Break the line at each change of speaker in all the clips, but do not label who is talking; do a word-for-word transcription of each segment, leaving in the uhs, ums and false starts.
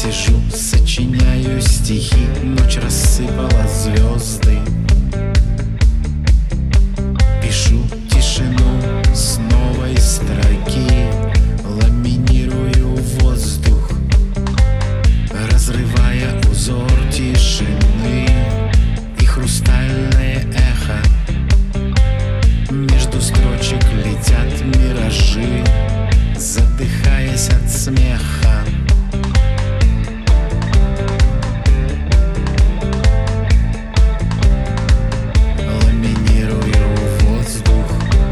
сижу, сочиняю стихи, ночь рассыпала звезды. Пишу тишину с новой строки, ламинирую воздух, разрывая узор тишины и хрустальное эхо. Между строчек летят миражи, задыхаясь от смеха. Ламинирую воздух.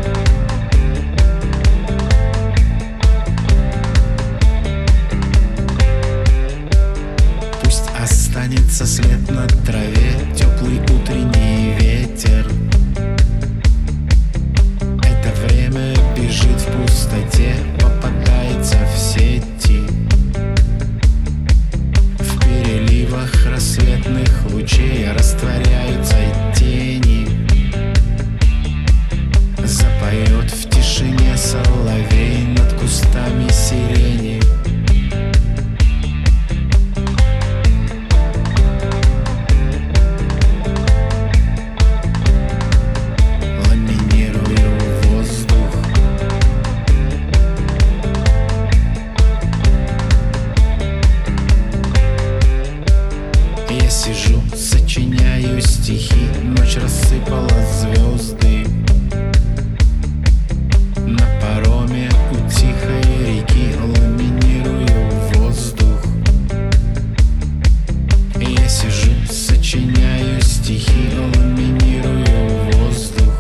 Пусть останется след на траве, теплый утренний ветер. Это время бежит в пустоте, попадается в сети. В переливах рассветных лучей растворяются тени. Запоет в тишине соловей над кустами сирени. Ламинирую воздух. Я сижу, сочиняю стихи, ночь рассыпала звезды. На пароме у тихой реки ламинирую воздух. Я сижу, сочиняю стихи, ламинирую воздух.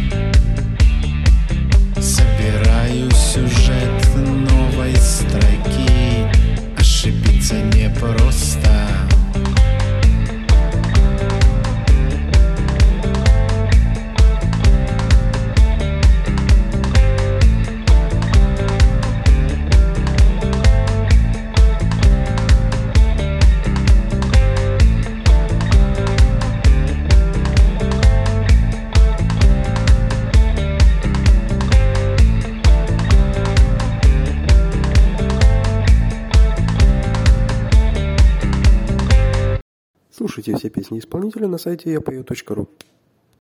Собираю сюжет новой строки, ошибиться непросто.
Слушайте все песни исполнителя на сайте я пою точка ру.